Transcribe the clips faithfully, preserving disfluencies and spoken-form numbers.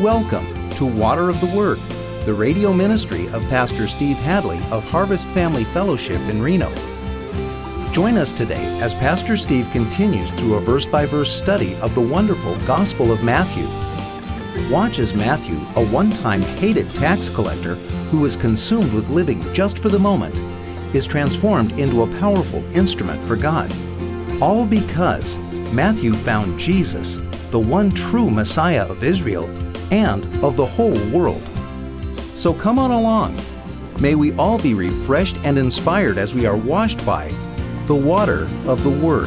Welcome to Water of the Word, the radio ministry of Pastor Steve Hadley of Harvest Family Fellowship in Reno. Join us today as Pastor Steve continues through a verse-by-verse study of the wonderful Gospel of Matthew. Watch as Matthew, a one-time hated tax collector who was consumed with living just for the moment, is transformed into a powerful instrument for God. All because Matthew found Jesus, the one true Messiah of Israel and of the whole world. So come on along. May we all be refreshed and inspired as we are washed by the water of the Word.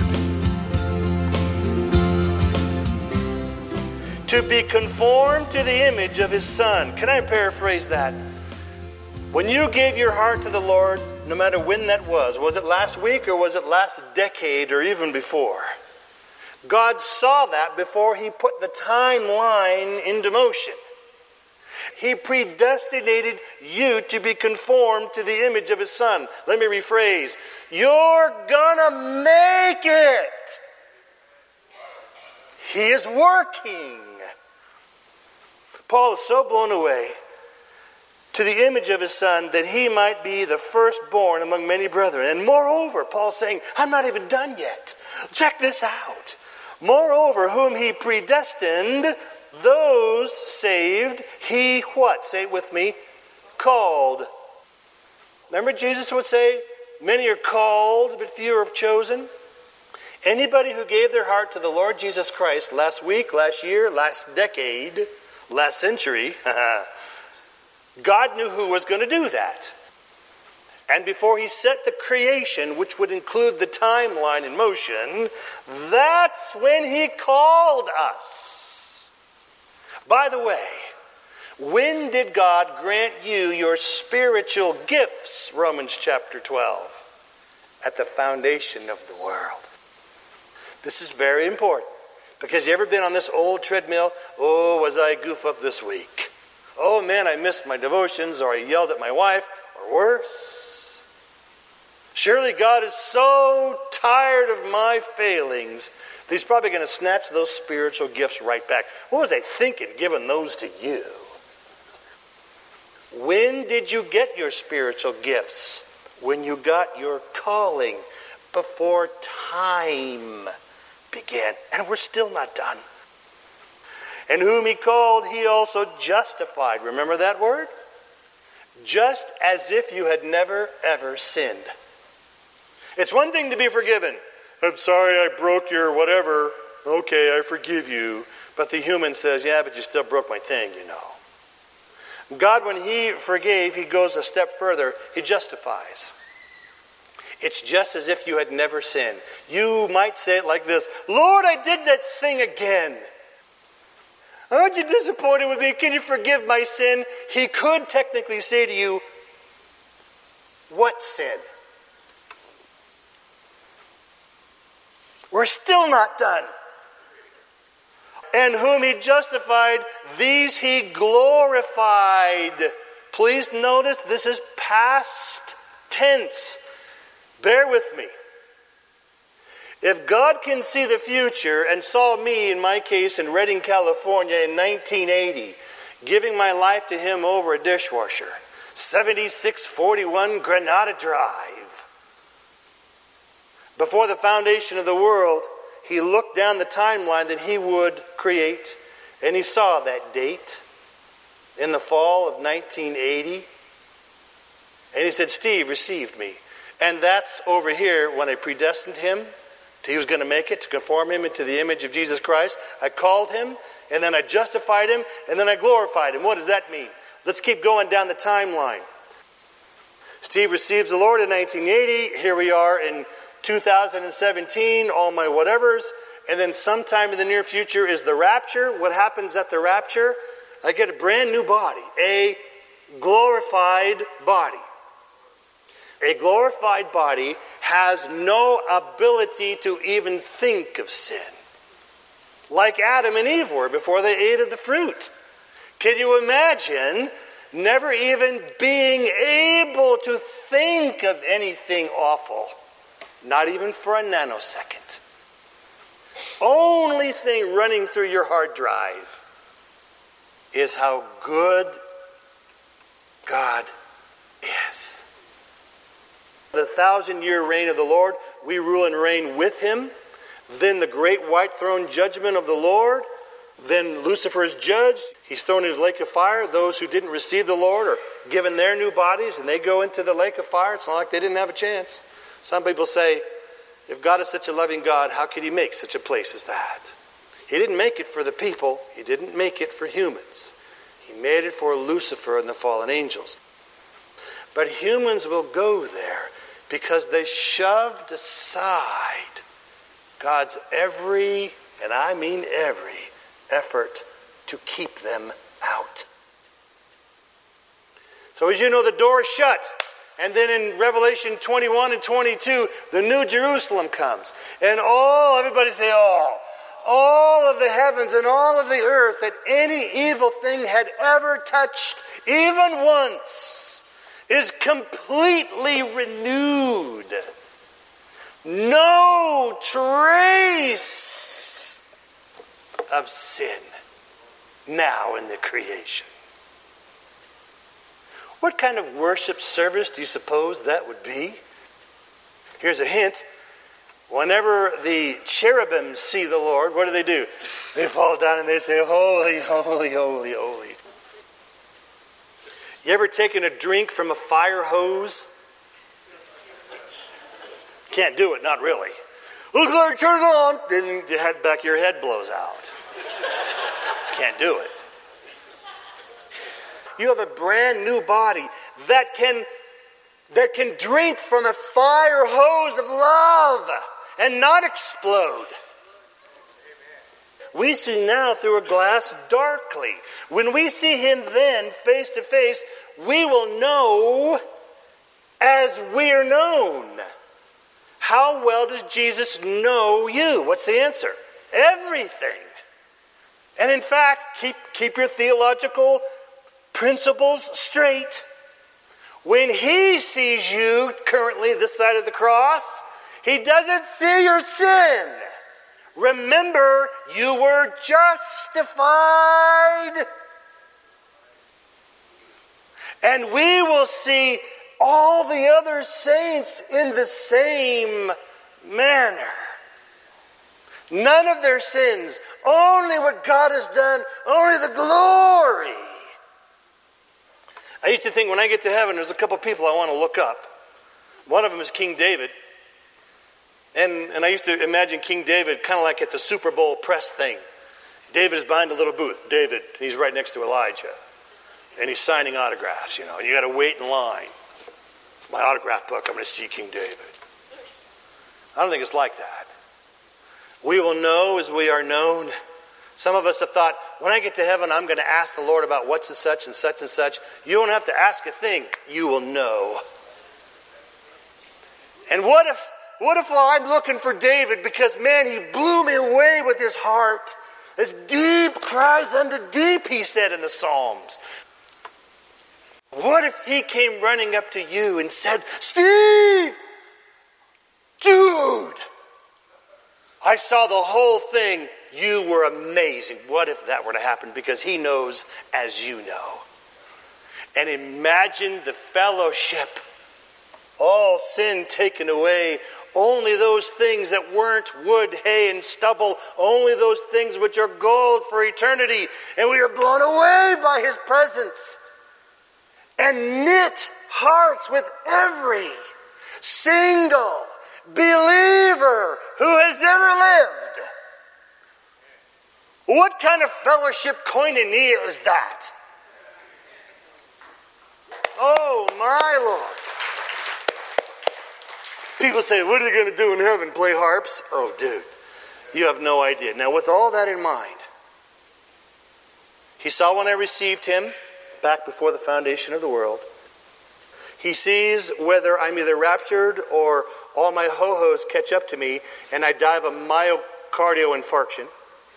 To be conformed to the image of His Son. Can I paraphrase that? When you gave your heart to the Lord, no matter when that was, was it last week or was it last decade or even before? God saw that before He put the timeline into motion. He predestinated you to be conformed to the image of His Son. Let me rephrase. You're gonna make it. He is working. Paul is so blown away to the image of His Son that He might be the firstborn among many brethren. And moreover, Paul's saying, I'm not even done yet. Check this out. Moreover, whom He predestined, those saved, He what? Say it with me. Called. Remember Jesus would say, many are called, but few are chosen. Anybody who gave their heart to the Lord Jesus Christ last week, last year, last decade, last century, God knew who was going to do that. And before He set the creation, which would include the timeline in motion, that's when He called us. By the way, when did God grant you your spiritual gifts? Romans chapter twelve. At the foundation of the world. This is very important. Because you ever been on this old treadmill? Oh, was I goof up this week? Oh man, I missed my devotions, or I yelled at my wife, or worse. Surely God is so tired of my failings that He's probably going to snatch those spiritual gifts right back. What was I thinking giving those to you? When did you get your spiritual gifts? When you got your calling, before time began. And we're still not done. And whom He called, He also justified. Remember that word? Just as if you had never, ever sinned. It's one thing to be forgiven. I'm sorry I broke your whatever. Okay, I forgive you. But the human says, yeah, but you still broke my thing, you know. God, when He forgave, He goes a step further. He justifies. It's just as if you had never sinned. You might say it like this, Lord, I did that thing again. Aren't you disappointed with me? Can you forgive my sin? He could technically say to you, what sin? We're still not done. And whom He justified, these He glorified. Please notice this is past tense. Bear with me. If God can see the future and saw me, in my case, in Redding, California in nineteen eighty, giving my life to Him over a dishwasher, seventy-six forty-one Granada Drive. Before the foundation of the world, He looked down the timeline that He would create, and He saw that date in the fall of nineteen eighty. And He said, Steve received me. And that's over here when I predestined him. He was going to make it, to conform him into the image of Jesus Christ. I called him, and then I justified him, and then I glorified him. What does that mean? Let's keep going down the timeline. Steve receives the Lord in nineteen eighty. Here we are in two thousand seventeen, all my whatevers. And then sometime in the near future is the rapture. What happens at the rapture? I get a brand new body, a glorified body. A glorified body has no ability to even think of sin. Like Adam and Eve were before they ate of the fruit. Can you imagine never even being able to think of anything awful? Not even for a nanosecond. Only thing running through your hard drive is how good God is. The thousand-year reign of the Lord, we rule and reign with him. Then the great white throne judgment of the Lord. Then Lucifer is judged. He's thrown into the lake of fire. Those who didn't receive the Lord are given their new bodies, and they go into the lake of fire. It's not like they didn't have a chance. Some people say, if God is such a loving God, how could he make such a place as that? He didn't make it for the people. He didn't make it for humans. He made it for Lucifer and the fallen angels. But humans will go there because they shoved aside God's every, and I mean every, effort to keep them out. So as you know, the door is shut. And then in Revelation twenty-one and twenty-two, the New Jerusalem comes. And all, everybody say all, all of the heavens and all of the earth that any evil thing had ever touched, even once, is completely renewed. No trace of sin now in the creation. What kind of worship service do you suppose that would be? Here's a hint. Whenever the cherubim see the Lord, what do they do? They fall down and they say, holy, holy, holy, holy. You ever taken a drink from a fire hose? Can't do it, not really. Looks like turn it on. Then your head back, your head blows out. Can't do it. You have a brand new body that can, that can drink from a fire hose of love and not explode. We see now through a glass darkly. When we see him then face to face, we will know as we are known. How well does Jesus know you? What's the answer? Everything. And in fact, keep, keep your theological principles straight. When he sees you currently this side of the cross, he doesn't see your sin. Remember, you were justified. And we will see all the other saints in the same manner. None of their sins, only what God has done, only the glory. I used to think when I get to heaven, there's a couple people I want to look up. One of them is King David. And, and I used to imagine King David kind of like at the Super Bowl press thing. David is behind a little booth. David, he's right next to Elijah. And he's signing autographs, you know. And you got to wait in line. My autograph book, I'm going to see King David. I don't think it's like that. We will know as we are known. Some of us have thought, when I get to heaven, I'm going to ask the Lord about what's and such and such and such. You don't have to ask a thing. You will know. And what if, what if I'm looking for David because, man, he blew me away with his heart. As deep cries unto deep, he said in the Psalms. What if he came running up to you and said, Steve, dude, I saw the whole thing. You were amazing. What if that were to happen? Because he knows as you know. And imagine the fellowship. All sin taken away. Only those things that weren't wood, hay, and stubble. Only those things which are gold for eternity. And we are blown away by his presence. And knit hearts with every single believer who has ever lived. What kind of fellowship koinonia is that? Oh, my Lord. People say, what are they going to do in heaven? Play harps? Oh, dude, you have no idea. Now, with all that in mind, he saw when I received him back before the foundation of the world. He sees whether I'm either raptured or all my ho-hos catch up to me and I die of a myocardial infarction.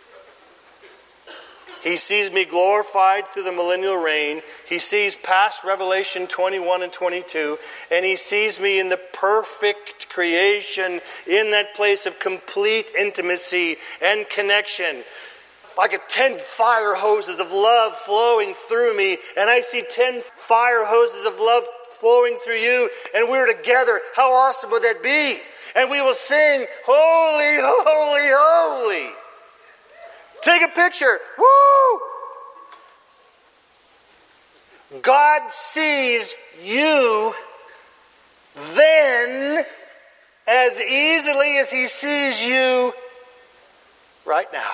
He sees me glorified through the millennial reign. He sees past Revelation twenty-one and twenty-two. And he sees me in the perfect creation, in that place of complete intimacy and connection. like a ten fire hoses of love flowing through me, and I see ten fire hoses of love flowing through you, and we're together. How awesome would that be? And we will sing, holy, holy, holy. Take a picture. Woo! God sees you then as easily as he sees you right now.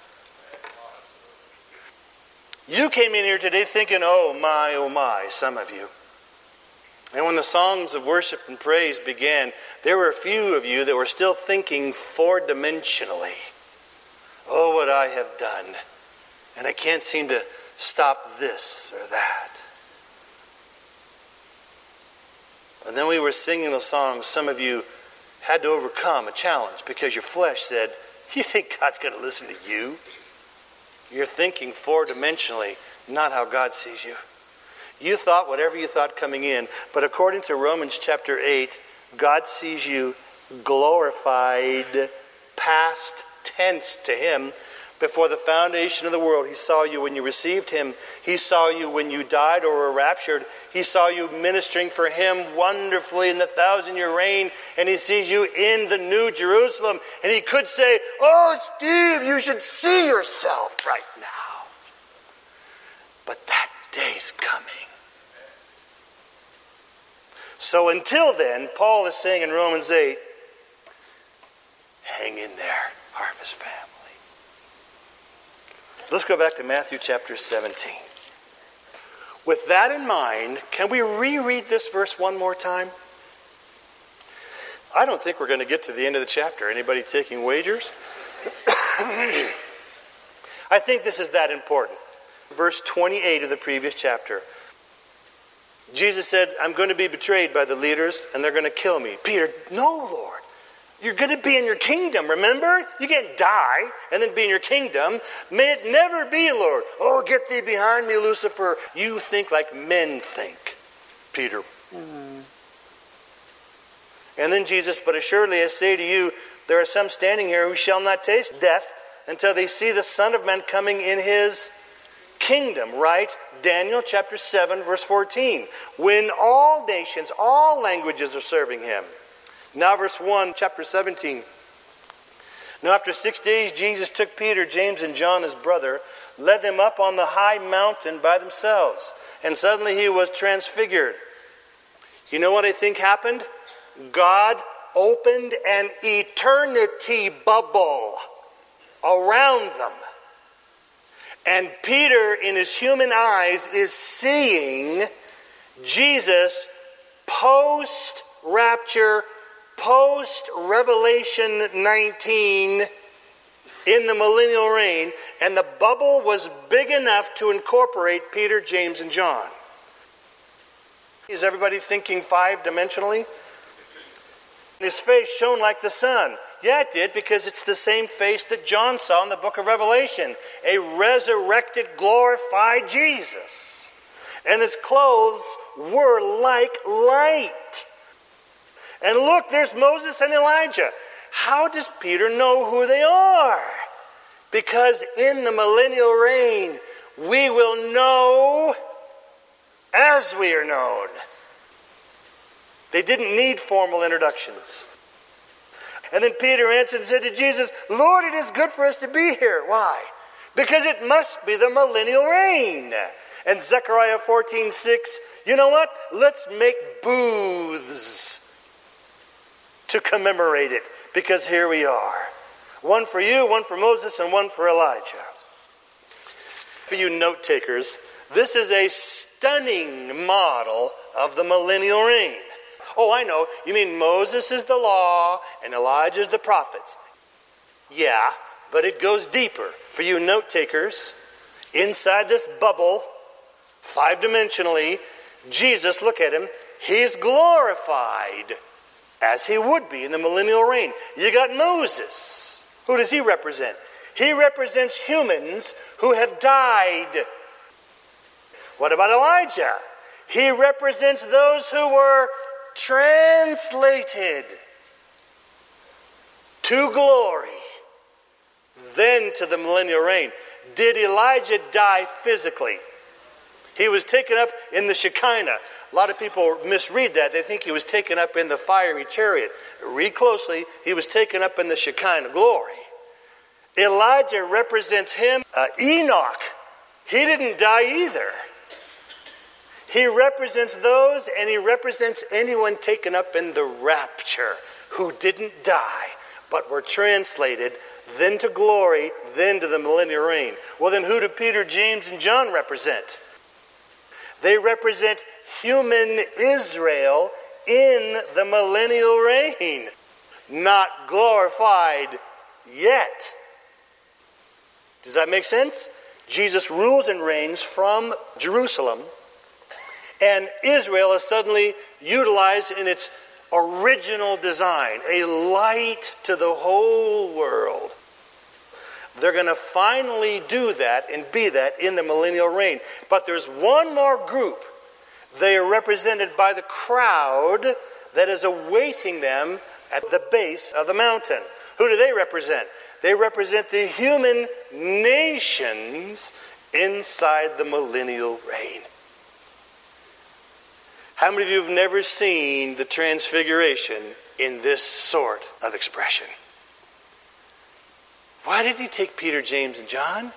You came in here today thinking, oh my, oh my, some of you. And when the songs of worship and praise began, there were a few of you that were still thinking four-dimensionally. Oh, what I have done. And I can't seem to stop this or that. And then we were singing those songs. Some of you had to overcome a challenge because your flesh said, you think God's going to listen to you? You're thinking four-dimensionally, not how God sees you. You thought whatever you thought coming in, but according to Romans chapter eight, God sees you glorified, past tense to him. Before the foundation of the world, he saw you when you received him. He saw you when you died or were raptured. He saw you ministering for him wonderfully in the thousand-year reign. And he sees you in the New Jerusalem. And he could say, oh, Steve, you should see yourself right now. But that day's coming. So until then, Paul is saying in Romans eight, hang in there, Harvest family. Let's go back to Matthew chapter seventeen. With that in mind, can we reread this verse one more time? I don't think we're going to get to the end of the chapter. Anybody taking wagers? I think this is that important. Verse twenty-eight of the previous chapter. Jesus said, I'm going to be betrayed by the leaders and they're going to kill me. Peter, no, Lord. You're going to be in your kingdom, remember? You can't die and then be in your kingdom. May it never be, Lord. Oh, get thee behind me, Lucifer. You think like men think, Peter. Mm. And then Jesus, but assuredly I say to you, there are some standing here who shall not taste death until they see the Son of Man coming in his kingdom, right? Daniel chapter seven, verse fourteen. When all nations, all languages are serving him. Now verse one, chapter seventeen. Now after six days Jesus took Peter, James, and John his brother, led them up on the high mountain by themselves. And suddenly he was transfigured. You know what I think happened? God opened an eternity bubble around them. And Peter, in his human eyes, is seeing Jesus post-rapture, post-Revelation nineteen in the millennial reign, and the bubble was big enough to incorporate Peter, James, and John. Is everybody thinking five-dimensionally? His face shone like the sun. Yeah, it did, because it's the same face that John saw in the book of Revelation. A resurrected, glorified Jesus. And his clothes were like light. And look, there's Moses and Elijah. How does Peter know who they are? Because in the millennial reign, we will know as we are known. They didn't need formal introductions. And then Peter answered and said to Jesus, Lord, it is good for us to be here. Why? Because it must be the millennial reign. And Zechariah fourteen six, you know what? Let's make booths to commemorate it. Because here we are. One for you, one for Moses, and one for Elijah. For you note takers, this is a stunning model of the millennial reign. Oh, I know. You mean Moses is the law and Elijah is the prophets. Yeah, but it goes deeper. For you note takers, inside this bubble, five-dimensionally, Jesus, look at him, he's glorified as he would be in the millennial reign. You got Moses. Who does he represent? He represents humans who have died. What about Elijah? He represents those who were translated to glory, then to the millennial reign. did Elijah die physically. He was taken up in the Shekinah. A lot of people misread that. They think he was taken up in the fiery chariot. Read closely. He was taken up in the Shekinah glory. Elijah represents him. Uh, Enoch, he didn't die either. He represents those, and he represents anyone taken up in the rapture who didn't die, but were translated then to glory, then to the millennial reign. Well, then who do Peter, James, and John represent? They represent human Israel in the millennial reign, not glorified yet. Does that make sense? Jesus rules and reigns from Jerusalem, and Israel is suddenly utilized in its original design, a light to the whole world. They're going to finally do that and be that in the millennial reign. But there's one more group. They are represented by the crowd that is awaiting them at the base of the mountain. Who do they represent? They represent the human nations inside the millennial reign. How many of you have never seen the transfiguration in this sort of expression? Why did he take Peter, James, and John?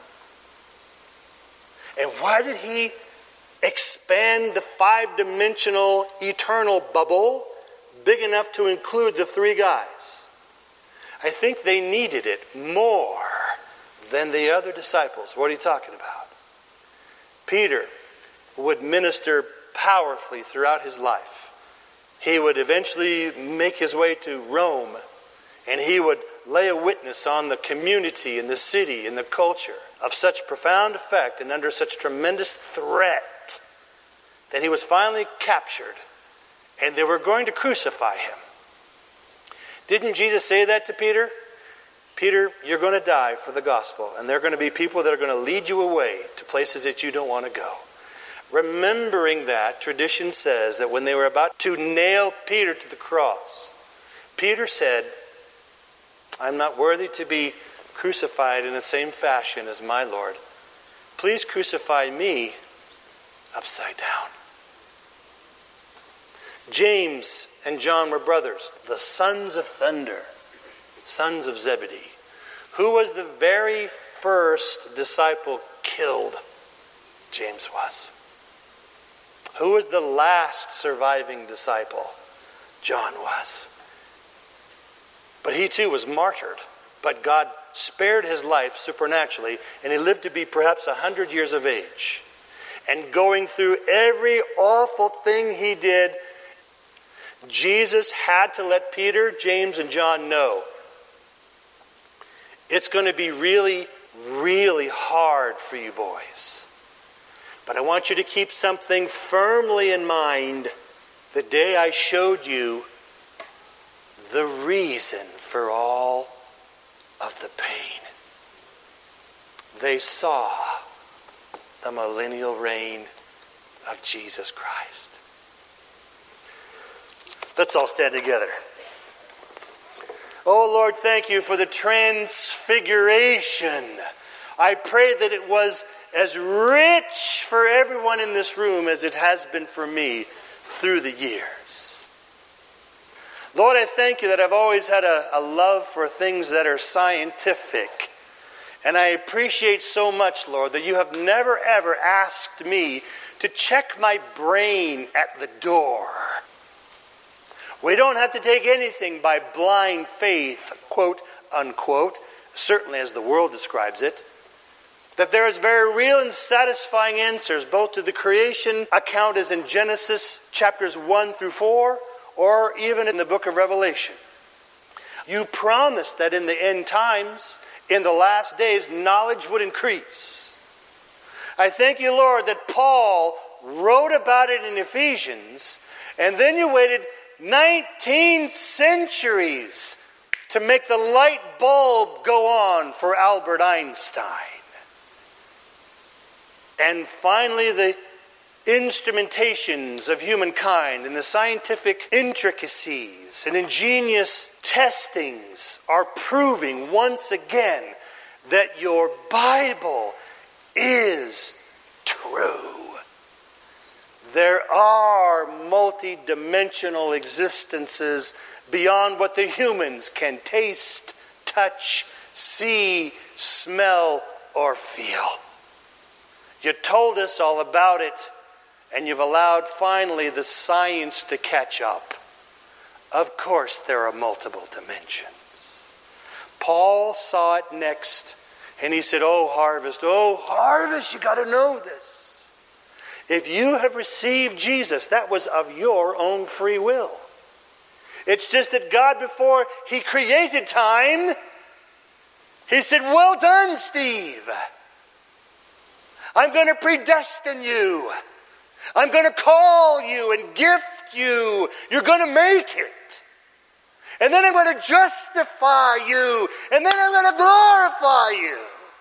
And why did he expand the five-dimensional eternal bubble big enough to include the three guys? I think they needed it more than the other disciples. What are you talking about? Peter would minister powerfully throughout his life. He would eventually make his way to Rome, and he would lay a witness on the community and the city and the culture of such profound effect and under such tremendous threat that he was finally captured, and they were going to crucify him. Didn't Jesus say that to Peter? Peter, you're going to die for the gospel, and there are going to be people that are going to lead you away to places that you don't want to go. Remembering that, tradition says that when they were about to nail Peter to the cross, Peter said, I'm not worthy to be crucified in the same fashion as my Lord. Please crucify me upside down. James and John were brothers, the sons of thunder, sons of Zebedee. Who was the very first disciple killed? James was. Who was the last surviving disciple? John was. But he too was martyred. But God spared his life supernaturally, and he lived to be perhaps a hundred years of age. And going through every awful thing he did, Jesus had to let Peter, James, and John know it's going to be really, really hard for you boys. But I want you to keep something firmly in mind. The day I showed you the reason for all of the pain. They saw the millennial reign of Jesus Christ. Let's all stand together. Oh Lord, thank you for the transfiguration. I pray that it was as rich for everyone in this room as it has been for me through the years. Lord, I thank you that I've always had a, a love for things that are scientific. And I appreciate so much, Lord, that you have never ever asked me to check my brain at the door. We don't have to take anything by blind faith, quote, unquote, certainly as the world describes it. That there is very real and satisfying answers both to the creation account as in Genesis chapters one through four, or even in the book of Revelation. You promised that in the end times, in the last days, knowledge would increase. I thank you, Lord, that Paul wrote about it in Ephesians, and then you waited nineteen centuries to make the light bulb go on for Albert Einstein. And finally, the instrumentations of humankind and the scientific intricacies and ingenious testings are proving once again that your Bible is true. There are multi-dimensional existences beyond what the humans can taste, touch, see, smell, or feel. You told us all about it, and you've allowed finally the science to catch up. Of course there are multiple dimensions. Paul saw it next, and he said, oh, Harvest, oh, Harvest, you got to know this. If you have received Jesus, that was of your own free will. It's just that God, before He created time, He said, well done, Steve. I'm going to predestine you. I'm going to call you and gift you. You're going to make it. And then I'm going to justify you. And then I'm going to glorify you.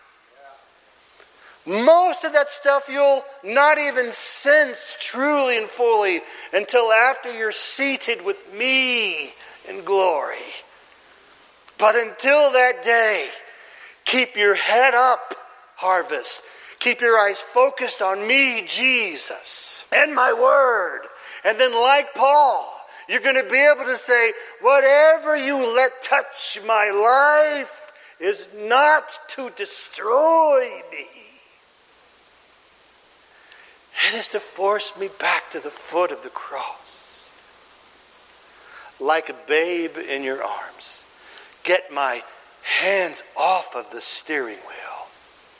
Most of that stuff you'll not even sense truly and fully until after you're seated with me in glory. But until that day, keep your head up, Harvest. Keep your eyes focused on me, Jesus, and my word. And then like Paul, you're going to be able to say, whatever you let touch my life is not to destroy me. It is to force me back to the foot of the cross. Like a babe in your arms. Get my hands off of the steering wheel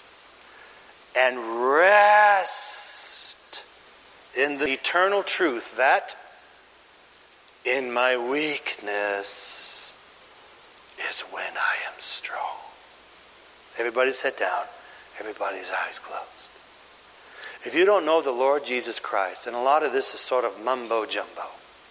and rest in the eternal truth that in my weakness is when I am strong. Everybody sit down. Everybody's eyes closed. If you don't know the Lord Jesus Christ, and a lot of this is sort of mumbo jumbo,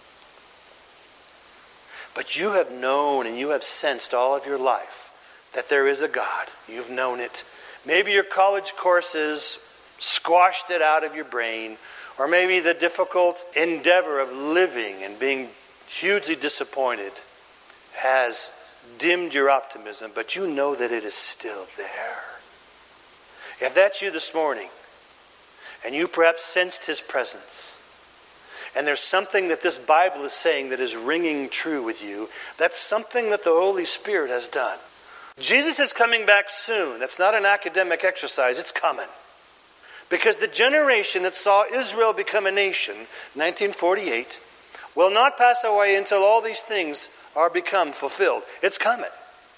but you have known and you have sensed all of your life that there is a God. You've known it. Maybe your college courses squashed it out of your brain, or maybe the difficult endeavor of living and being hugely disappointed has dimmed your optimism, but you know that it is still there. If that's you this morning, and you perhaps sensed His presence, and there's something that this Bible is saying that is ringing true with you, that's something that the Holy Spirit has done. Jesus is coming back soon. That's not an academic exercise. It's coming. Because the generation that saw Israel become a nation, nineteen forty-eight, will not pass away until all these things are become fulfilled. It's coming.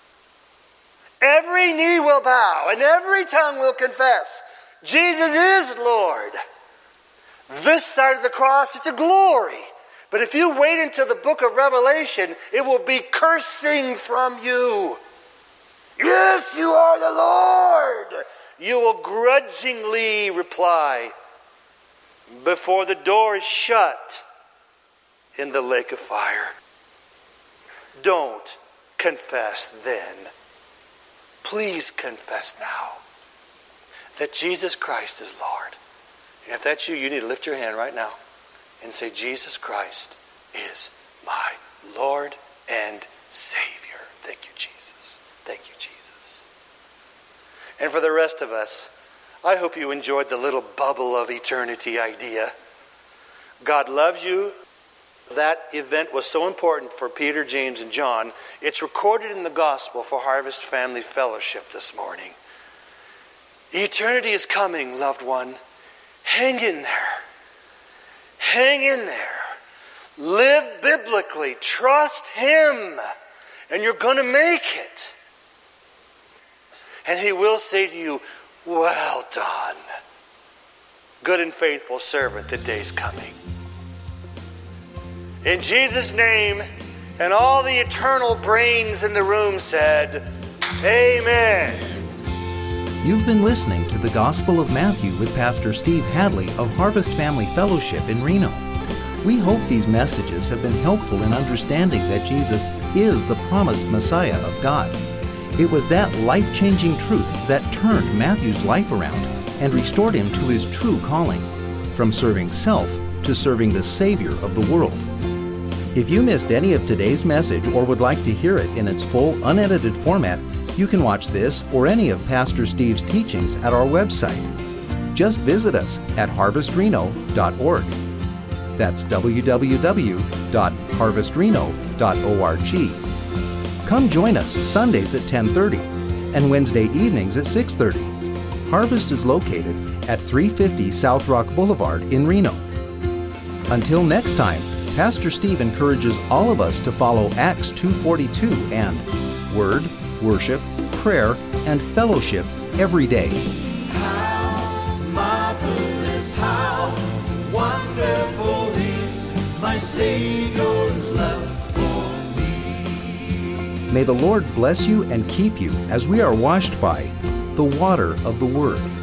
Every knee will bow and every tongue will confess Jesus is Lord. This side of the cross, it's a glory. But if you wait until the book of Revelation, it will be cursing from you. Yes, you are the Lord. You will grudgingly reply before the door is shut in the lake of fire. Don't confess then. Please confess now that Jesus Christ is Lord. And if that's you, you need to lift your hand right now and say, Jesus Christ is my Lord and Savior. Thank you, Jesus. Thank you, Jesus. And for the rest of us, I hope you enjoyed the little bubble of eternity idea. God loves you. That event was so important for Peter, James, and John. It's recorded in the gospel for Harvest Family Fellowship this morning. Eternity is coming, loved one. Hang in there. Hang in there. Live biblically. Trust Him. And you're going to make it. And He will say to you, well done, good and faithful servant, the day's coming. In Jesus' name, and all the eternal brains in the room said, amen. You've been listening to the Gospel of Matthew with Pastor Steve Hadley of Harvest Family Fellowship in Reno. We hope these messages have been helpful in understanding that Jesus is the promised Messiah of God. It was that life-changing truth that turned Matthew's life around and restored him to his true calling, from serving self to serving the Savior of the world. If you missed any of today's message or would like to hear it in its full, unedited format, You can watch this or any of Pastor Steve's teachings at our website. Just visit us at harvest reno dot org. That's w w w dot harvest reno dot org. Come join us Sundays at ten thirty and Wednesday evenings at six thirty. Harvest is located at three fifty South Rock Boulevard in Reno. Until next time, Pastor Steve encourages all of us to follow Acts two forty-two and Word, Worship, Prayer, and Fellowship every day. How marvelous, how wonderful is my Savior's love for me. May the Lord bless you and keep you as we are washed by the water of the Word.